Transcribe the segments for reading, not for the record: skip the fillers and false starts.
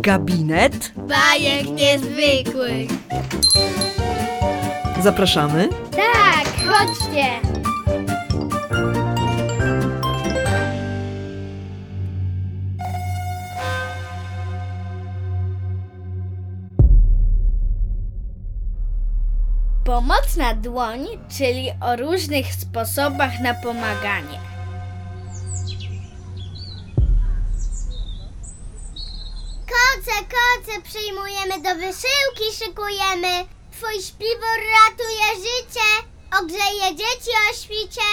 Gabinet bajek niezwykłych. Zapraszamy. Tak, chodźcie. Pomocna dłoń, czyli o różnych sposobach na pomaganie. Koce, przyjmujemy do wysyłki, szykujemy. Twój śpiwór ratuje życie, ogrzeje dzieci o świcie.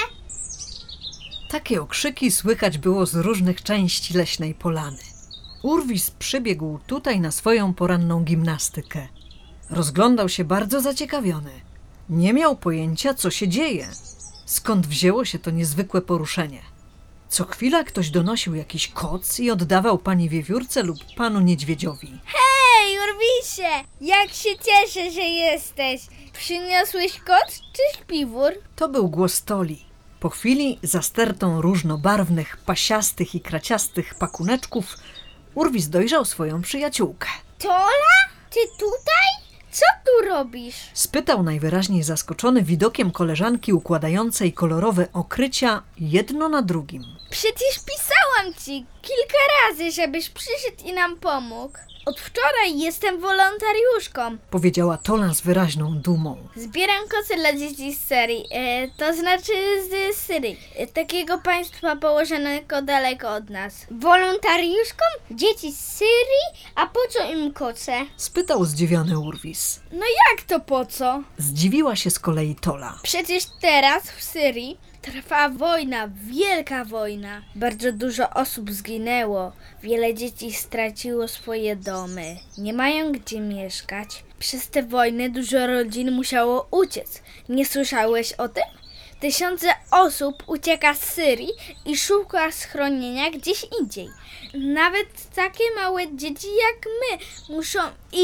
Takie okrzyki słychać było z różnych części leśnej polany. Urwis przybiegł tutaj na swoją poranną gimnastykę. Rozglądał się bardzo zaciekawiony. Nie miał pojęcia, co się dzieje. Skąd wzięło się to niezwykłe poruszenie? Co chwila ktoś donosił jakiś koc i oddawał pani wiewiórce lub panu niedźwiedziowi. Hej, Urwisie! Jak się cieszę, że jesteś! Przyniosłeś koc czy śpiwór? To był głos Toli. Po chwili, za stertą różnobarwnych, pasiastych i kraciastych pakuneczków, Urwis dojrzał swoją przyjaciółkę. Tola? Ty tutaj? Co tu robisz? Spytał najwyraźniej zaskoczony widokiem koleżanki układającej kolorowe okrycia jedno na drugim. Przecież pisałam ci kilka razy, żebyś przyszedł i nam pomógł. Od wczoraj jestem wolontariuszką. Powiedziała Tola z wyraźną dumą. Zbieram koce dla dzieci z Syrii, to znaczy z Syrii, takiego państwa położonego daleko od nas. Wolontariuszką? Dzieci z Syrii? A po co im koce? Spytał zdziwiony Urwis. No jak to po co? Zdziwiła się z kolei Tola. Przecież teraz w Syrii trwa wojna, wielka wojna. Bardzo dużo osób zginęło. Wiele dzieci straciło swoje domy. Nie mają gdzie mieszkać. Przez te wojny dużo rodzin musiało uciec. Nie słyszałeś o tym? Tysiące osób ucieka z Syrii i szuka schronienia gdzieś indziej. Nawet takie małe dzieci jak my muszą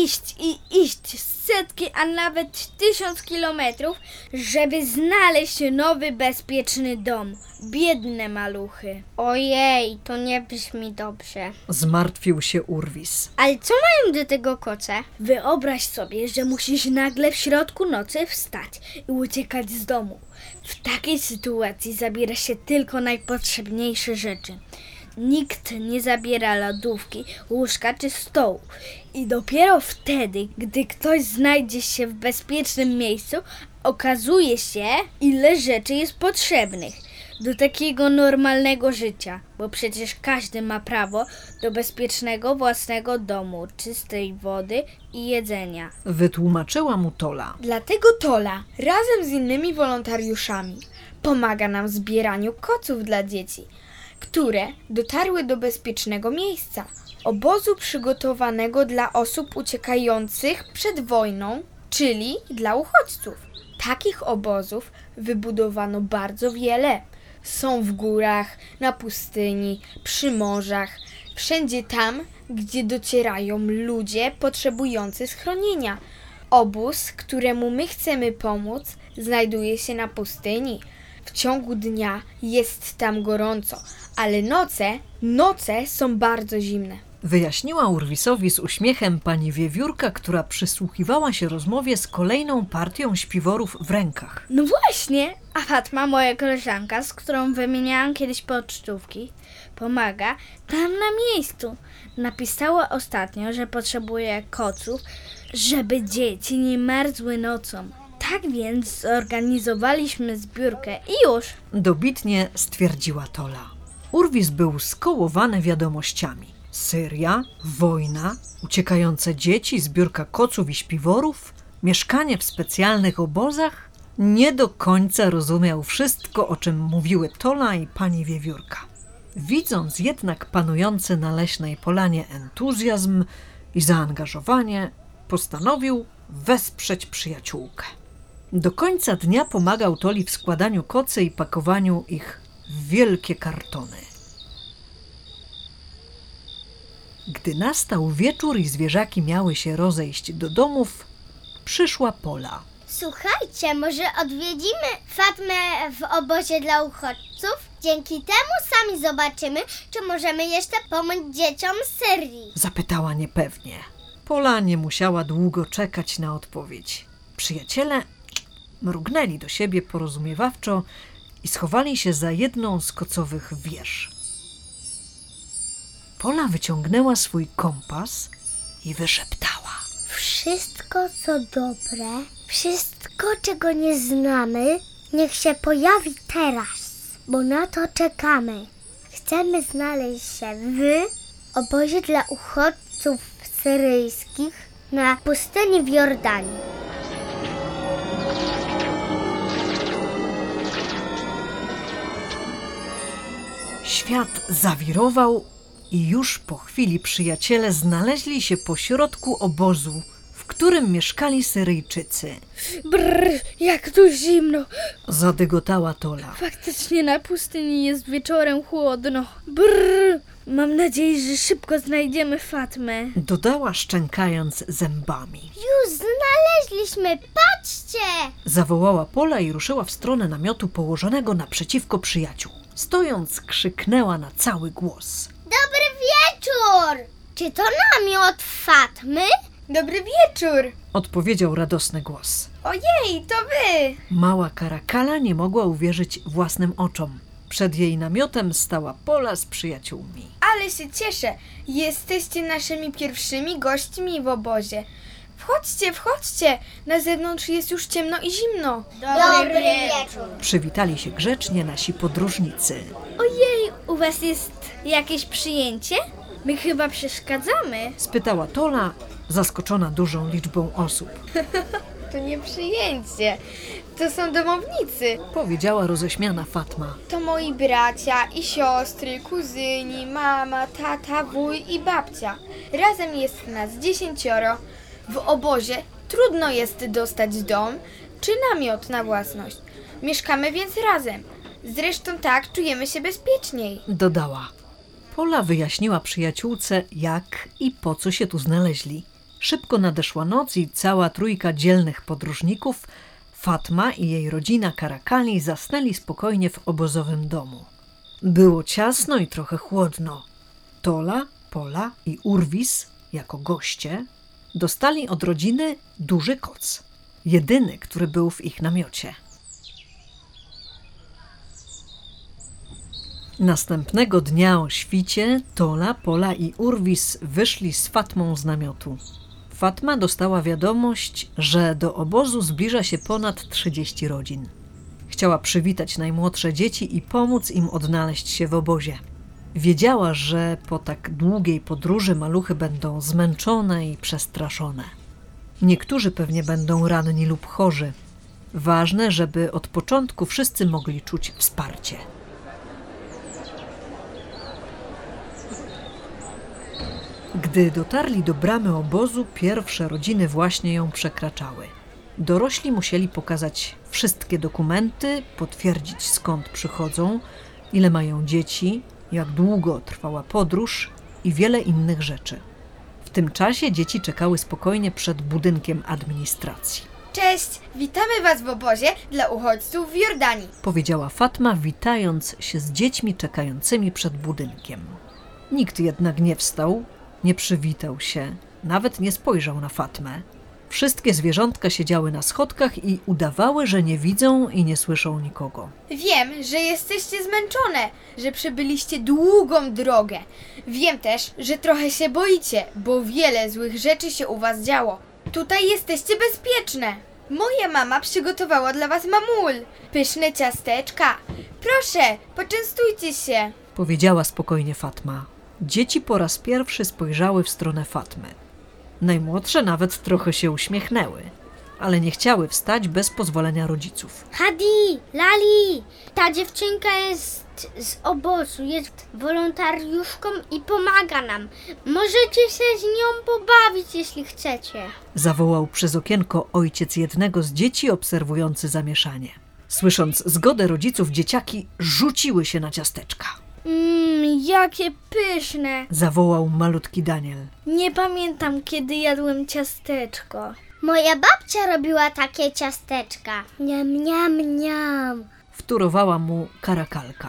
iść setki, a nawet 1000 kilometrów, żeby znaleźć nowy, bezpieczny dom. Biedne maluchy. Ojej, to nie brzmi dobrze. Zmartwił się Urwis. Ale co mają do tego koce? Wyobraź sobie, że musisz nagle w środku nocy wstać i uciekać z domu. W takiej sytuacji zabiera się tylko najpotrzebniejsze rzeczy. Nikt nie zabiera lodówki, łóżka czy stołu. I dopiero wtedy, gdy ktoś znajdzie się w bezpiecznym miejscu, okazuje się, ile rzeczy jest potrzebnych do takiego normalnego życia, bo przecież każdy ma prawo do bezpiecznego własnego domu, czystej wody i jedzenia. Wytłumaczyła mu Tola. Dlatego Tola razem z innymi wolontariuszami pomaga nam w zbieraniu koców dla dzieci, które dotarły do bezpiecznego miejsca, obozu przygotowanego dla osób uciekających przed wojną, czyli dla uchodźców. Takich obozów wybudowano bardzo wiele. Są w górach, na pustyni, przy morzach, wszędzie tam, gdzie docierają ludzie potrzebujący schronienia. Obóz, któremu my chcemy pomóc, znajduje się na pustyni. W ciągu dnia jest tam gorąco, ale noce są bardzo zimne. Wyjaśniła Urwisowi z uśmiechem pani wiewiórka, która przysłuchiwała się rozmowie z kolejną partią śpiworów w rękach. No właśnie, a Fatma, moja koleżanka, z którą wymieniałam kiedyś pocztówki, pomaga tam na miejscu. Napisała ostatnio, że potrzebuje koców, żeby dzieci nie marzły nocą. Tak więc zorganizowaliśmy zbiórkę i już. Dobitnie stwierdziła Tola. Urwis był skołowany wiadomościami. Syria, wojna, uciekające dzieci, zbiórka koców i śpiworów, mieszkanie w specjalnych obozach. Nie do końca rozumiał wszystko, o czym mówiły Tola i pani wiewiórka. Widząc jednak panujący na leśnej polanie entuzjazm i zaangażowanie, postanowił wesprzeć przyjaciółkę. Do końca dnia pomagał Toli w składaniu kocy i pakowaniu ich w wielkie kartony. Gdy nastał wieczór i zwierzaki miały się rozejść do domów, przyszła Pola. Słuchajcie, może odwiedzimy Fatmę w obozie dla uchodźców? Dzięki temu sami zobaczymy, czy możemy jeszcze pomóc dzieciom z Syrii. Zapytała niepewnie. Pola nie musiała długo czekać na odpowiedź. Przyjaciele mrugnęli do siebie porozumiewawczo i schowali się za jedną z kocowych wież. Pola wyciągnęła swój kompas i wyszeptała. Wszystko, co dobre, wszystko, czego nie znamy, niech się pojawi teraz, bo na to czekamy. Chcemy znaleźć się w obozie dla uchodźców syryjskich na pustyni w Jordanii. Świat zawirował i już po chwili przyjaciele znaleźli się pośrodku obozu, w którym mieszkali Syryjczycy. Brrr, jak tu zimno. Zadygotała Tola. Faktycznie na pustyni jest wieczorem chłodno. Brrr, mam nadzieję, że szybko znajdziemy Fatmę. Dodała, szczękając zębami. Już znaleźliśmy, patrzcie! Zawołała Pola i ruszyła w stronę namiotu położonego naprzeciwko przyjaciół. Stojąc, krzyknęła na cały głos. Dobry wieczór! Czy to namiot Fatmy? Dobry wieczór! Odpowiedział radosny głos. Ojej, to wy! Mała Karakala nie mogła uwierzyć własnym oczom. Przed jej namiotem stała Pola z przyjaciółmi. Ale się cieszę. Jesteście naszymi pierwszymi gośćmi w obozie. Wchodźcie, wchodźcie. Na zewnątrz jest już ciemno i zimno. Dobry wieczór! Przywitali się grzecznie nasi podróżnicy. Ojej, u was jest jakieś przyjęcie? My chyba przeszkadzamy. Spytała Tola, zaskoczona dużą liczbą osób. To nie przyjęcie. To są domownicy. Powiedziała roześmiana Fatma. To moi bracia i siostry, kuzyni, mama, tata, wuj i babcia. Razem jest nas 10. W obozie trudno jest dostać dom czy namiot na własność. Mieszkamy więc razem. Zresztą tak czujemy się bezpieczniej. Dodała. Pola wyjaśniła przyjaciółce, jak i po co się tu znaleźli. Szybko nadeszła noc i cała trójka dzielnych podróżników, Fatma i jej rodzina Karakali, zasnęli spokojnie w obozowym domu. Było ciasno i trochę chłodno. Tola, Pola i Urwis, jako goście, dostali od rodziny duży koc. Jedyny, który był w ich namiocie. Następnego dnia o świcie Tola, Pola i Urwis wyszli z Fatmą z namiotu. Fatma dostała wiadomość, że do obozu zbliża się ponad 30 rodzin. Chciała przywitać najmłodsze dzieci i pomóc im odnaleźć się w obozie. Wiedziała, że po tak długiej podróży maluchy będą zmęczone i przestraszone. Niektórzy pewnie będą ranni lub chorzy. Ważne, żeby od początku wszyscy mogli czuć wsparcie. Gdy dotarli do bramy obozu, pierwsze rodziny właśnie ją przekraczały. Dorośli musieli pokazać wszystkie dokumenty, potwierdzić skąd przychodzą, ile mają dzieci, jak długo trwała podróż i wiele innych rzeczy. W tym czasie dzieci czekały spokojnie przed budynkiem administracji. Cześć, witamy was w obozie dla uchodźców w Jordanii. Powiedziała Fatma, witając się z dziećmi czekającymi przed budynkiem. Nikt jednak nie wstał, nie przywitał się, nawet nie spojrzał na Fatmę. Wszystkie zwierzątka siedziały na schodkach i udawały, że nie widzą i nie słyszą nikogo. Wiem, że jesteście zmęczone, że przebyliście długą drogę. Wiem też, że trochę się boicie, bo wiele złych rzeczy się u was działo. Tutaj jesteście bezpieczne. Moja mama przygotowała dla was mamul, pyszne ciasteczka. Proszę, poczęstujcie się. Powiedziała spokojnie Fatma. Dzieci po raz pierwszy spojrzały w stronę Fatmy. Najmłodsze nawet trochę się uśmiechnęły, ale nie chciały wstać bez pozwolenia rodziców. Hadi, Lali, ta dziewczynka jest z obozu, jest wolontariuszką i pomaga nam. Możecie się z nią pobawić, jeśli chcecie. Zawołał przez okienko ojciec jednego z dzieci obserwujący zamieszanie. Słysząc zgodę rodziców, dzieciaki rzuciły się na ciasteczka. Jakie pyszne. Zawołał malutki Daniel. Nie pamiętam, kiedy jadłem ciasteczko. Moja babcia robiła takie ciasteczka. Niam, niam, niam. Wtórowała mu Karakalka.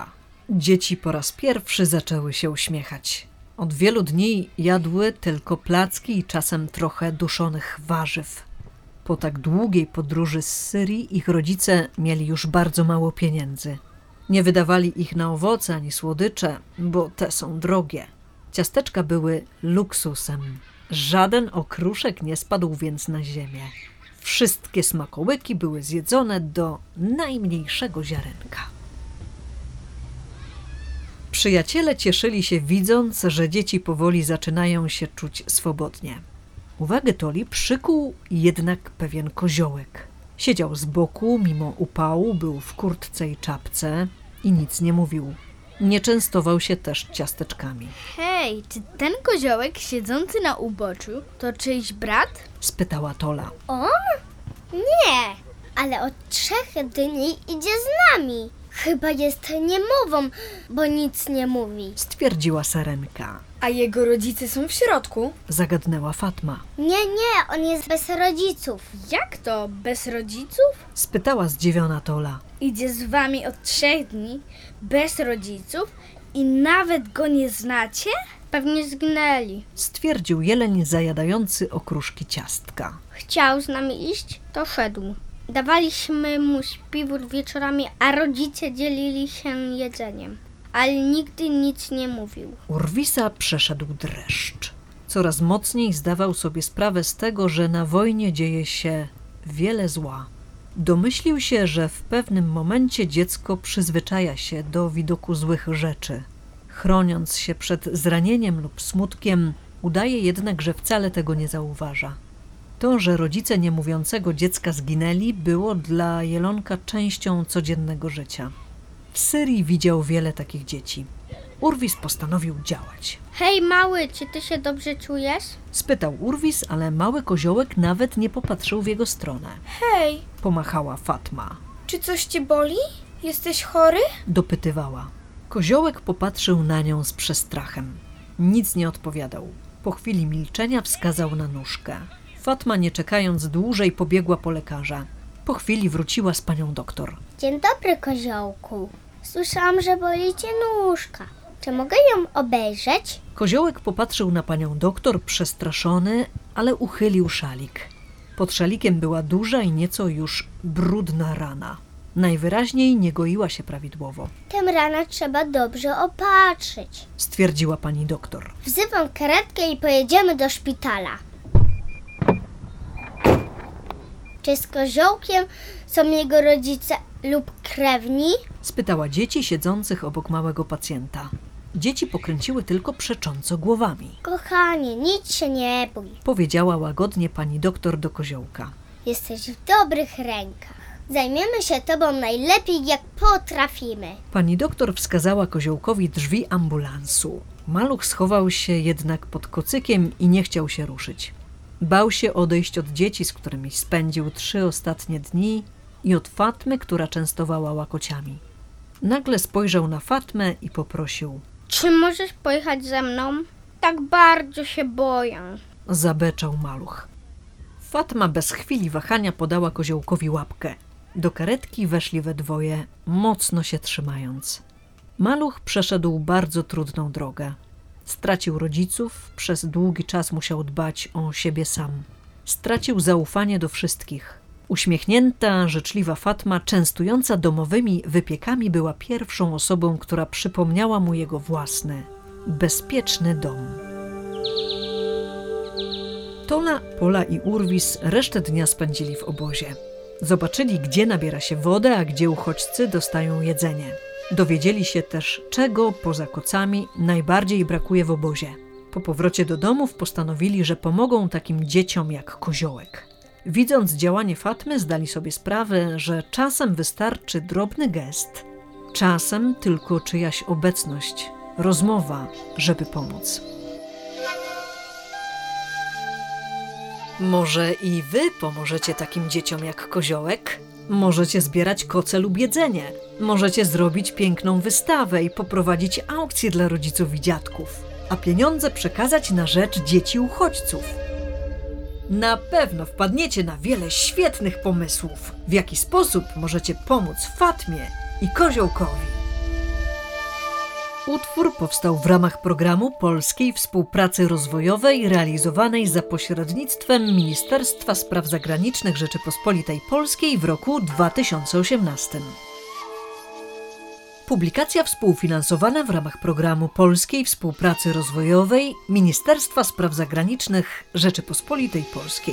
Dzieci po raz pierwszy zaczęły się uśmiechać. Od wielu dni jadły tylko placki i czasem trochę duszonych warzyw. Po tak długiej podróży z Syrii ich rodzice mieli już bardzo mało pieniędzy. Nie wydawali ich na owoce ani słodycze, bo te są drogie. Ciasteczka były luksusem. Żaden okruszek nie spadł więc na ziemię. Wszystkie smakołyki były zjedzone do najmniejszego ziarenka. Przyjaciele cieszyli się, widząc, że dzieci powoli zaczynają się czuć swobodnie. Uwagę Toli przykuł jednak pewien koziołek. Siedział z boku, mimo upału, był w kurtce i czapce i nic nie mówił. Nie częstował się też ciasteczkami. Hej, czy ten koziołek siedzący na uboczu to czyjś brat? Spytała Tola. On? Nie, ale od 3 dni idzie z nami. Chyba jest niemową, bo nic nie mówi. Stwierdziła Sarenka. A jego rodzice są w środku? Zagadnęła Fatma. Nie, on jest bez rodziców. Jak to? Bez rodziców? Spytała zdziwiona Tola. Idzie z wami od 3 dni, bez rodziców i nawet go nie znacie? Pewnie zginęli. Stwierdził jeleń zajadający okruszki ciastka. Chciał z nami iść, to szedł. Dawaliśmy mu śpiwór wieczorami, a rodzice dzielili się jedzeniem. Ale nigdy nic nie mówił. Urwisa przeszedł dreszcz. Coraz mocniej zdawał sobie sprawę z tego, że na wojnie dzieje się wiele zła. Domyślił się, że w pewnym momencie dziecko przyzwyczaja się do widoku złych rzeczy. Chroniąc się przed zranieniem lub smutkiem, udaje jednak, że wcale tego nie zauważa. To, że rodzice niemówiącego dziecka zginęli, było dla Jelonka częścią codziennego życia. W Syrii widział wiele takich dzieci. Urwis postanowił działać. Hej mały, czy ty się dobrze czujesz? Spytał Urwis, ale mały koziołek nawet nie popatrzył w jego stronę. Hej, Pomachała Fatma. czy coś cię boli? Jesteś chory? Dopytywała. Koziołek popatrzył na nią z przestrachem. Nic nie odpowiadał. Po chwili milczenia wskazał na nóżkę. Fatma, nie czekając dłużej, pobiegła po lekarza. Po chwili wróciła z panią doktor. Dzień dobry, koziołku. Słyszałam, że boli cię nóżka. Czy mogę ją obejrzeć? Koziołek popatrzył na panią doktor przestraszony, ale uchylił szalik. Pod szalikiem była duża i nieco już brudna rana. Najwyraźniej nie goiła się prawidłowo, Tę ranę trzeba dobrze opatrzyć. stwierdziła pani doktor. Wzywam karetkę i pojedziemy do szpitala. Czy z koziołkiem są jego rodzice lub krewni? Spytała dzieci siedzących obok małego pacjenta. Dzieci pokręciły tylko przecząco głowami. Kochanie, nic się nie bój. Powiedziała łagodnie pani doktor do koziołka. Jesteś w dobrych rękach. Zajmiemy się tobą najlepiej, jak potrafimy. Pani doktor wskazała koziołkowi drzwi ambulansu. Maluch schował się jednak pod kocykiem i nie chciał się ruszyć. Bał się odejść od dzieci, z którymi spędził 3 ostatnie dni, i od Fatmy, która częstowała łakociami. Nagle spojrzał na Fatmę i poprosił. Czy możesz pojechać ze mną? Tak bardzo się boję. Zabeczał maluch. Fatma bez chwili wahania podała koziołkowi łapkę. Do karetki weszli we dwoje, mocno się trzymając. Maluch przeszedł bardzo trudną drogę. Stracił rodziców, przez długi czas musiał dbać o siebie sam. Stracił zaufanie do wszystkich. Uśmiechnięta, życzliwa Fatma, częstująca domowymi wypiekami, była pierwszą osobą, która przypomniała mu jego własny, bezpieczny dom. Tola, Pola i Urwis resztę dnia spędzili w obozie. Zobaczyli, gdzie nabiera się wodę, a gdzie uchodźcy dostają jedzenie. Dowiedzieli się też, czego poza kocami najbardziej brakuje w obozie. Po powrocie do domów postanowili, że pomogą takim dzieciom jak koziołek. Widząc działanie Fatmy, zdali sobie sprawę, że czasem wystarczy drobny gest, czasem tylko czyjaś obecność, rozmowa, żeby pomóc. Może i wy pomożecie takim dzieciom jak koziołek? Możecie zbierać koce lub jedzenie. Możecie zrobić piękną wystawę i poprowadzić aukcję dla rodziców i dziadków, a pieniądze przekazać na rzecz dzieci uchodźców. Na pewno wpadniecie na wiele świetnych pomysłów, w jaki sposób możecie pomóc Fatmie i koziołkowi. Utwór powstał w ramach programu Polskiej Współpracy Rozwojowej realizowanej za pośrednictwem Ministerstwa Spraw Zagranicznych Rzeczypospolitej Polskiej w roku 2018. Publikacja współfinansowana w ramach programu Polskiej Współpracy Rozwojowej Ministerstwa Spraw Zagranicznych Rzeczypospolitej Polskiej.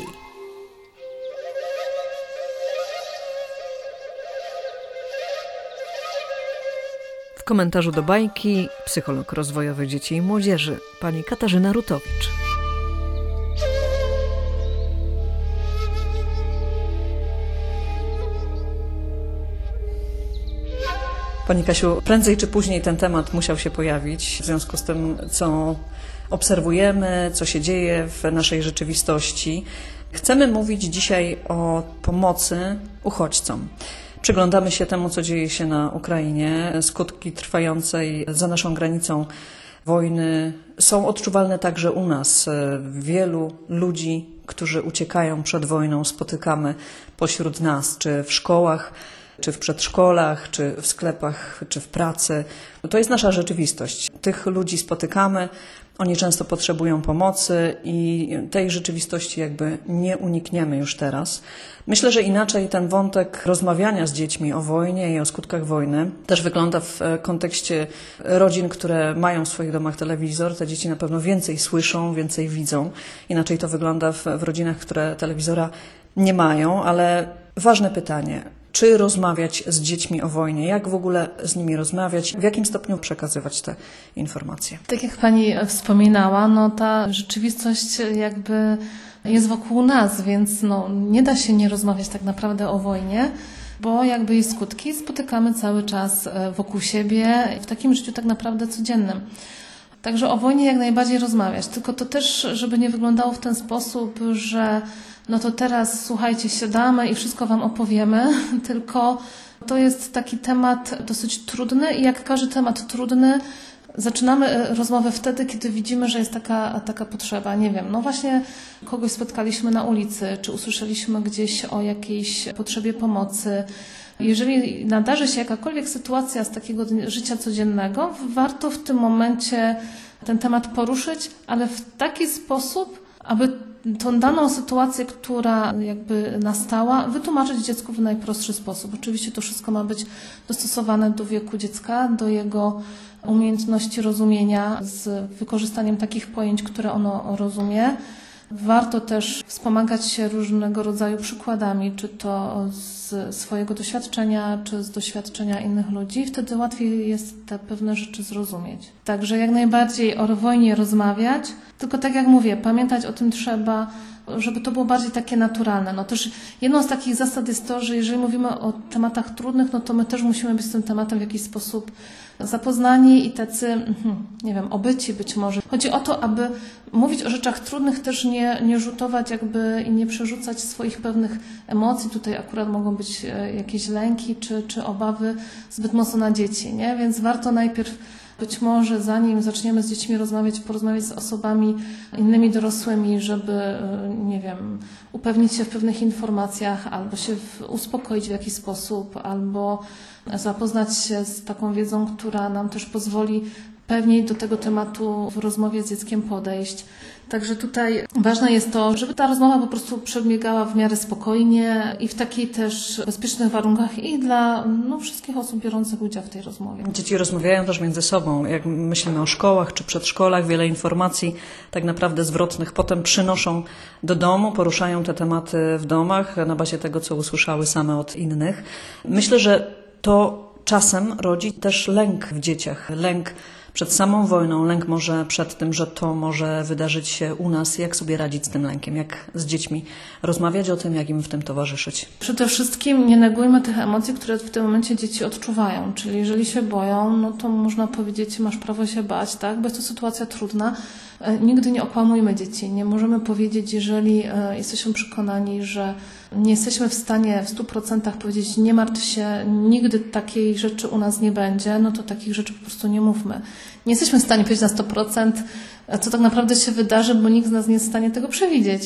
W komentarzu do bajki psycholog rozwojowy dzieci i młodzieży pani Katarzyna Rutowicz. Pani Kasiu, prędzej czy później ten temat musiał się pojawić w związku z tym, co obserwujemy, co się dzieje w naszej rzeczywistości. Chcemy mówić dzisiaj o pomocy uchodźcom. Przyglądamy się temu, co dzieje się na Ukrainie. Skutki trwającej za naszą granicą wojny są odczuwalne także u nas. Wielu ludzi, którzy uciekają przed wojną, spotykamy pośród nas, czy w szkołach, czy w przedszkolach, czy w sklepach, czy w pracy. To jest nasza rzeczywistość. Tych ludzi spotykamy, oni często potrzebują pomocy i tej rzeczywistości jakby nie unikniemy już teraz. Myślę, że inaczej ten wątek rozmawiania z dziećmi o wojnie i o skutkach wojny też wygląda w kontekście rodzin, które mają w swoich domach telewizor. Te dzieci na pewno więcej słyszą, więcej widzą. Inaczej to wygląda w rodzinach, które telewizora nie mają, ale ważne pytanie. Czy rozmawiać z dziećmi o wojnie? Jak w ogóle z nimi rozmawiać? W jakim stopniu przekazywać te informacje? Tak jak Pani wspominała, no ta rzeczywistość jakby jest wokół nas, więc no nie da się nie rozmawiać tak naprawdę o wojnie, bo jakby jej skutki spotykamy cały czas wokół siebie w takim życiu tak naprawdę codziennym. Także o wojnie jak najbardziej rozmawiać, tylko to też, żeby nie wyglądało w ten sposób, że no to teraz słuchajcie, siadamy i wszystko Wam opowiemy, tylko to jest taki temat dosyć trudny i jak każdy temat trudny, zaczynamy rozmowę wtedy, kiedy widzimy, że jest taka potrzeba. Nie wiem, no właśnie kogoś spotkaliśmy na ulicy, czy usłyszeliśmy gdzieś o jakiejś potrzebie pomocy. Jeżeli nadarzy się jakakolwiek sytuacja z takiego życia codziennego, warto w tym momencie ten temat poruszyć, ale w taki sposób, aby tą daną sytuację, która jakby nastała, wytłumaczyć dziecku w najprostszy sposób. Oczywiście to wszystko ma być dostosowane do wieku dziecka, do jego umiejętności rozumienia z wykorzystaniem takich pojęć, które ono rozumie. Warto też wspomagać się różnego rodzaju przykładami, czy to z swojego doświadczenia, czy z doświadczenia innych ludzi. Wtedy łatwiej jest te pewne rzeczy zrozumieć. Także jak najbardziej o wojnie rozmawiać, tylko tak jak mówię, pamiętać o tym trzeba, żeby to było bardziej takie naturalne. No też jedną z takich zasad jest to, że jeżeli mówimy o tematach trudnych, no to my też musimy być z tym tematem w jakiś sposób zapoznani i tacy, nie wiem, obyci być może. Chodzi o to, aby mówić o rzeczach trudnych, też nie rzutować jakby i nie przerzucać swoich pewnych emocji. Tutaj akurat mogą być jakieś lęki czy obawy zbyt mocno na dzieci, nie? Więc warto najpierw być może zanim zaczniemy z dziećmi rozmawiać, porozmawiać z osobami innymi dorosłymi, żeby, nie wiem, upewnić się w pewnych informacjach, albo się uspokoić w jakiś sposób, albo zapoznać się z taką wiedzą, która nam też pozwoli pewniej do tego tematu w rozmowie z dzieckiem podejść. Także tutaj ważne jest to, żeby ta rozmowa po prostu przebiegała w miarę spokojnie i w takich też bezpiecznych warunkach i dla wszystkich osób biorących udział w tej rozmowie. Dzieci rozmawiają też między sobą. Jak myślimy o szkołach czy przedszkolach, wiele informacji tak naprawdę zwrotnych potem przynoszą do domu, poruszają te tematy w domach na bazie tego, co usłyszały same od innych. Myślę, że to czasem rodzi też lęk w dzieciach. Lęk przed samą wojną, lęk może przed tym, że to może wydarzyć się u nas. Jak sobie radzić z tym lękiem? Jak z dziećmi rozmawiać o tym, jak im w tym towarzyszyć? Przede wszystkim nie negujmy tych emocji, które w tym momencie dzieci odczuwają. Czyli jeżeli się boją, no to można powiedzieć, masz prawo się bać, tak? Bo jest to sytuacja trudna. Nigdy nie okłamujmy dzieci. Nie możemy powiedzieć, jeżeli jesteśmy przekonani, że nie jesteśmy w stanie w 100% powiedzieć, nie martw się, nigdy takiej rzeczy u nas nie będzie, no to takich rzeczy po prostu nie mówmy. Nie jesteśmy w stanie powiedzieć na 100%, co tak naprawdę się wydarzy, bo nikt z nas nie jest w stanie tego przewidzieć.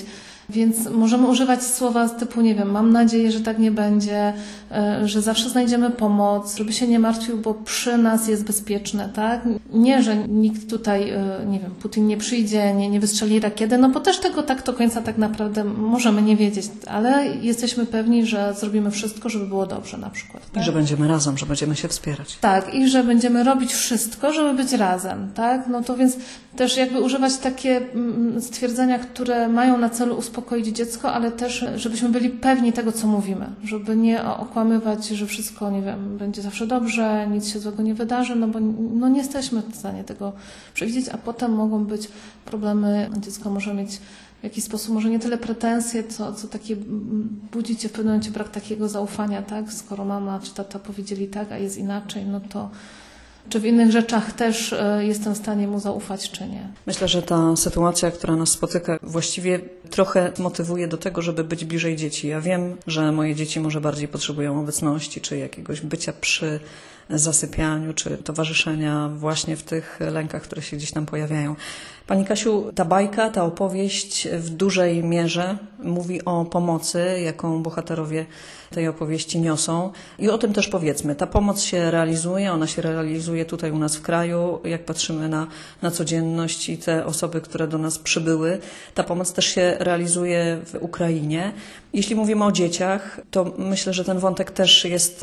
Więc możemy używać słowa typu, nie wiem, mam nadzieję, że tak nie będzie, że zawsze znajdziemy pomoc, żeby się nie martwił, bo przy nas jest bezpieczne, tak? Nie, że nikt tutaj, nie wiem, Putin nie przyjdzie, nie wystrzeli rakiety, no bo też tego tak do końca tak naprawdę możemy nie wiedzieć, ale jesteśmy pewni, że zrobimy wszystko, żeby było dobrze na przykład. Tak? I że będziemy razem, że będziemy się wspierać. Tak, i że będziemy robić wszystko, żeby być razem, tak? No to więc też jakby używać takie stwierdzenia, które mają na celu uspokoić dziecko, ale też, żebyśmy byli pewni tego, co mówimy, żeby nie okłamywać, że wszystko, nie wiem, będzie zawsze dobrze, nic się złego nie wydarzy, no bo no nie jesteśmy w stanie tego przewidzieć, a potem mogą być problemy, dziecko może mieć w jakiś sposób, może nie tyle pretensje, co takie budzicie w pewnym momencie brak takiego zaufania, tak? Skoro mama czy tata powiedzieli tak, a jest inaczej, no to czy w innych rzeczach też jestem w stanie mu zaufać, czy nie? Myślę, że ta sytuacja, która nas spotyka, właściwie trochę motywuje do tego, żeby być bliżej dzieci. Ja wiem, że moje dzieci może bardziej potrzebują obecności, czy jakiegoś bycia przy zasypianiu, czy towarzyszenia właśnie w tych lękach, które się gdzieś tam pojawiają. Pani Kasiu, ta bajka, ta opowieść w dużej mierze mówi o pomocy, jaką bohaterowie tej opowieści niosą. I o tym też powiedzmy. Ta pomoc się realizuje, ona się realizuje tutaj u nas w kraju, jak patrzymy na codzienność i te osoby, które do nas przybyły. Ta pomoc też się realizuje w Ukrainie. Jeśli mówimy o dzieciach, to myślę, że ten wątek też jest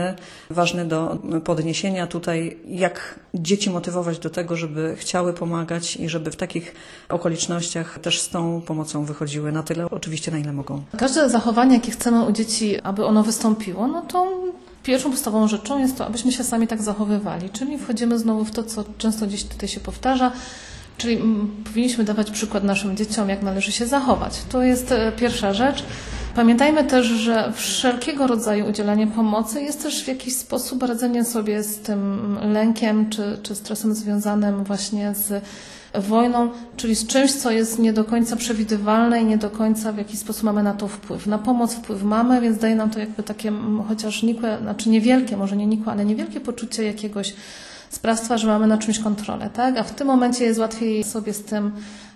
ważny do podniesienia tutaj, jak dzieci motywować do tego, żeby chciały pomagać i żeby w takich okolicznościach też z tą pomocą wychodziły na tyle oczywiście, na ile mogą. Każde zachowanie, jakie chcemy u dzieci, aby ono wystąpiło, no to pierwszą podstawową rzeczą jest to, abyśmy się sami tak zachowywali, czyli wchodzimy znowu w to, co często gdzieś tutaj się powtarza, czyli powinniśmy dawać przykład naszym dzieciom, jak należy się zachować. To jest pierwsza rzecz. Pamiętajmy też, że wszelkiego rodzaju udzielanie pomocy jest też w jakiś sposób radzenie sobie z tym lękiem czy stresem związanym właśnie z wojną, czyli z czymś, co jest nie do końca przewidywalne i nie do końca w jakiś sposób mamy na to wpływ. Na pomoc wpływ mamy, więc daje nam to jakby takie chociaż nikłe, znaczy niewielkie, może nie nikłe, ale niewielkie poczucie jakiegoś sprawstwa, że mamy na czymś kontrolę, tak? A w tym momencie jest łatwiej sobie z tym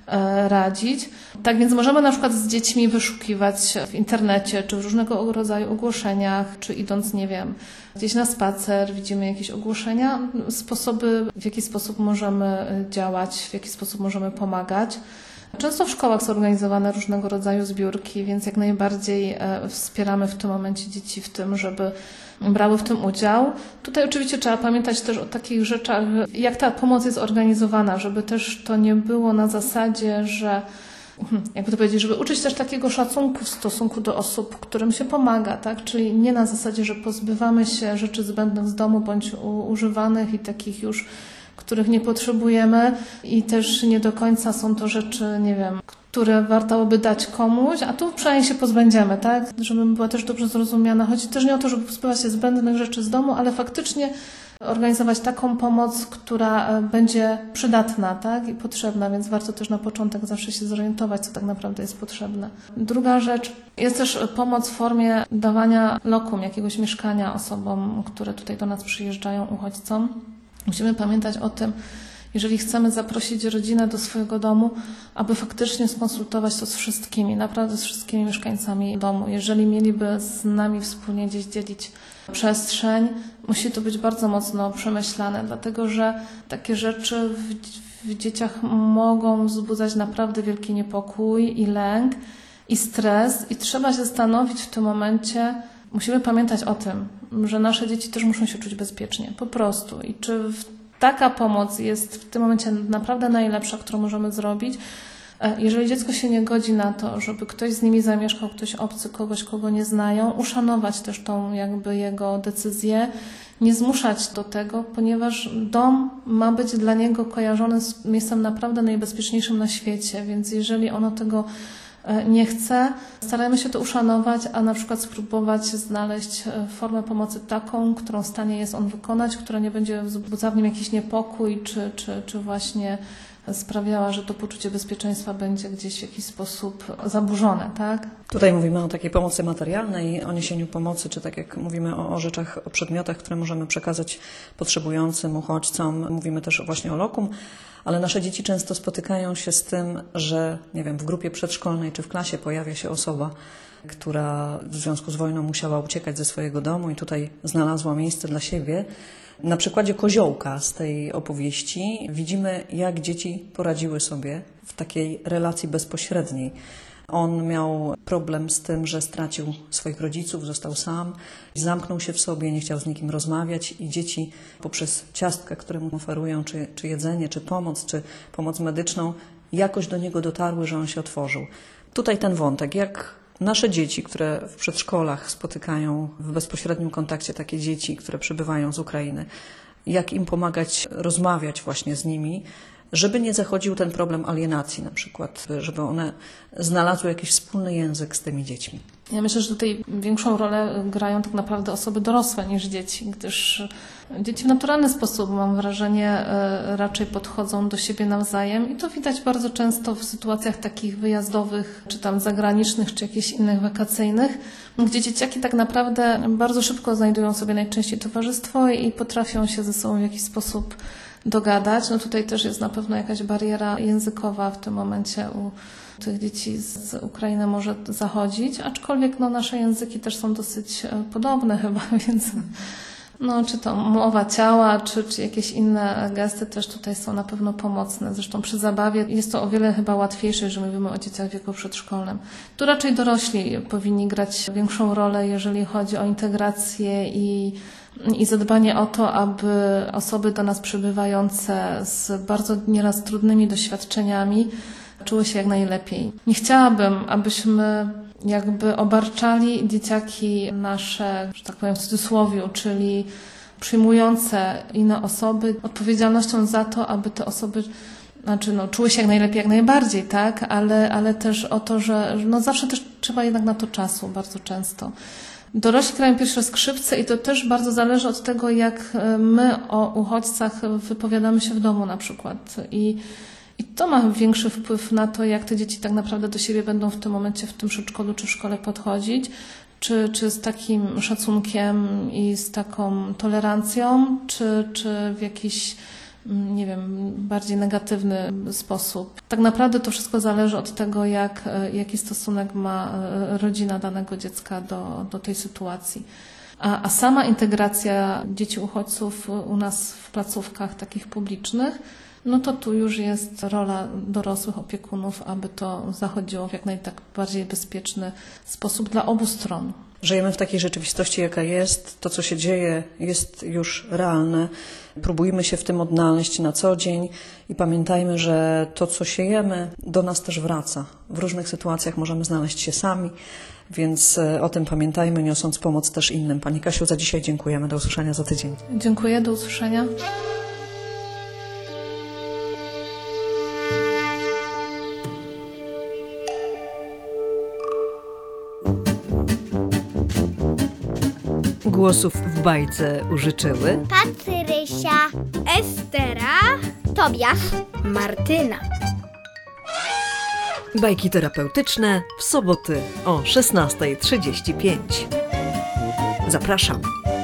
radzić. Tak więc możemy na przykład z dziećmi wyszukiwać w internecie, czy w różnego rodzaju ogłoszeniach, czy idąc, nie wiem, gdzieś na spacer, widzimy jakieś ogłoszenia, sposoby, w jaki sposób możemy działać, w jaki sposób możemy pomagać. Często w szkołach są organizowane różnego rodzaju zbiórki, więc jak najbardziej wspieramy w tym momencie dzieci w tym, żeby brały w tym udział. Tutaj oczywiście trzeba pamiętać też o takich rzeczach, jak ta pomoc jest organizowana, żeby też to nie było na zasadzie, że jakby to powiedzieć, żeby uczyć też takiego szacunku w stosunku do osób, którym się pomaga, tak? Czyli nie na zasadzie, że pozbywamy się rzeczy zbędnych z domu bądź używanych i takich już, których nie potrzebujemy i też nie do końca są to rzeczy, nie wiem, które warto by dać komuś, a tu przynajmniej się pozbędziemy, tak? Żeby była też dobrze zrozumiana. Chodzi też nie o to, żeby pozbywać się zbędnych rzeczy z domu, ale faktycznie organizować taką pomoc, która będzie przydatna, tak? I potrzebna, więc warto też na początek zawsze się zorientować, co tak naprawdę jest potrzebne. Druga rzecz, jest też pomoc w formie dawania lokum, jakiegoś mieszkania osobom, które tutaj do nas przyjeżdżają, uchodźcom. Musimy pamiętać o tym, jeżeli chcemy zaprosić rodzinę do swojego domu, aby faktycznie skonsultować to z wszystkimi, naprawdę z wszystkimi mieszkańcami domu. Jeżeli mieliby z nami wspólnie gdzieś dzielić przestrzeń, musi to być bardzo mocno przemyślane, dlatego że takie rzeczy w dzieciach mogą wzbudzać naprawdę wielki niepokój i lęk i stres i trzeba się zastanowić w tym momencie, musimy pamiętać o tym, że nasze dzieci też muszą się czuć bezpiecznie, po prostu. I czy taka pomoc jest w tym momencie naprawdę najlepsza, którą możemy zrobić. Jeżeli dziecko się nie godzi na to, żeby ktoś z nimi zamieszkał, ktoś obcy, kogoś, kogo nie znają, uszanować też tą jakby jego decyzję, nie zmuszać do tego, ponieważ dom ma być dla niego kojarzony z miejscem naprawdę najbezpieczniejszym na świecie, więc jeżeli ono tego nie chce, starajmy się to uszanować, a na przykład spróbować znaleźć formę pomocy taką, którą w stanie jest on wykonać, która nie będzie wzbudzała w nim jakiś niepokój, czy właśnie sprawiała, że to poczucie bezpieczeństwa będzie gdzieś w jakiś sposób zaburzone, tak? Tutaj mówimy o takiej pomocy materialnej, o niesieniu pomocy, czy tak jak mówimy o rzeczach, o przedmiotach, które możemy przekazać potrzebującym, uchodźcom. Mówimy też właśnie o lokum, ale nasze dzieci często spotykają się z tym, że nie wiem, w grupie przedszkolnej czy w klasie pojawia się osoba, która w związku z wojną musiała uciekać ze swojego domu i tutaj znalazła miejsce dla siebie. Na przykładzie koziołka z tej opowieści widzimy, jak dzieci poradziły sobie w takiej relacji bezpośredniej. On miał problem z tym, że stracił swoich rodziców, został sam, zamknął się w sobie, nie chciał z nikim rozmawiać i dzieci poprzez ciastka, które mu oferują, czy jedzenie, czy pomoc medyczną, jakoś do niego dotarły, że on się otworzył. Tutaj ten wątek, jak nasze dzieci, które w przedszkolach spotykają w bezpośrednim kontakcie takie dzieci, które przybywają z Ukrainy, jak im pomagać rozmawiać właśnie z nimi, żeby nie zachodził ten problem alienacji na przykład, żeby one znalazły jakiś wspólny język z tymi dziećmi. Ja myślę, że tutaj większą rolę grają tak naprawdę osoby dorosłe niż dzieci, gdyż dzieci w naturalny sposób, mam wrażenie, raczej podchodzą do siebie nawzajem i to widać bardzo często w sytuacjach takich wyjazdowych, czy tam zagranicznych, czy jakichś innych wakacyjnych, gdzie dzieciaki tak naprawdę bardzo szybko znajdują sobie najczęściej towarzystwo i potrafią się ze sobą w jakiś sposób dogadać. No tutaj też jest na pewno jakaś bariera językowa w tym momencie u tych dzieci z Ukrainy może zachodzić, aczkolwiek no, nasze języki też są dosyć podobne chyba, więc no, czy to mowa ciała, czy jakieś inne gesty też tutaj są na pewno pomocne. Zresztą przy zabawie jest to o wiele chyba łatwiejsze, jeżeli mówimy o dzieciach w wieku przedszkolnym. Tu raczej dorośli powinni grać większą rolę, jeżeli chodzi o integrację i zadbanie o to, aby osoby do nas przybywające z bardzo nieraz trudnymi doświadczeniami czuły się jak najlepiej. Nie chciałabym, abyśmy jakby obarczali dzieciaki nasze, że tak powiem w cudzysłowie, czyli przyjmujące inne osoby odpowiedzialnością za to, aby te osoby czuły się jak najlepiej, jak najbardziej, tak? Ale też o to, że zawsze też trzeba jednak na to czasu bardzo często. Dorośli grają pierwsze skrzypce i to też bardzo zależy od tego, jak my o uchodźcach wypowiadamy się w domu na przykład. I to ma większy wpływ na to, jak te dzieci tak naprawdę do siebie będą w tym momencie w tym przedszkolu czy w szkole podchodzić, czy z takim szacunkiem i z taką tolerancją, czy w jakiś, nie wiem, bardziej negatywny sposób. Tak naprawdę to wszystko zależy od tego, jaki stosunek ma rodzina danego dziecka do tej sytuacji. A sama integracja dzieci uchodźców u nas w placówkach takich publicznych, no to tu już jest rola dorosłych opiekunów, aby to zachodziło w jak najbardziej bezpieczny sposób dla obu stron. Żyjemy w takiej rzeczywistości, jaka jest. To, co się dzieje, jest już realne. Próbujmy się w tym odnaleźć na co dzień i pamiętajmy, że to, co siejemy, do nas też wraca. W różnych sytuacjach możemy znaleźć się sami, więc o tym pamiętajmy, niosąc pomoc też innym. Pani Kasiu, za dzisiaj dziękujemy. Do usłyszenia za tydzień. Dziękuję, do usłyszenia. Głosów w bajce użyczyły Patrysia, Estera, Tobiasz, Martyna. bajki terapeutyczne w soboty o 16:35. Zapraszam.